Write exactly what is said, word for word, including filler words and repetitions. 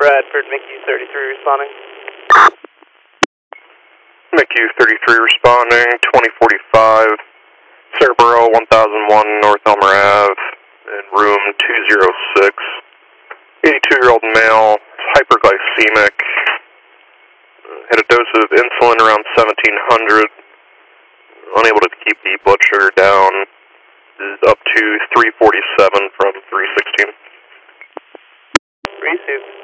Bradford, M C U thirty-three responding. M C U thirty-three responding, twenty forty-five, Cerbero one thousand one North Elmer Ave, in room two oh six. eighty-two-year-old male, hyperglycemic, had a dose of insulin around seventeen hundred, unable to keep the blood sugar down, is up to three forty-seven from three sixteen. Receive.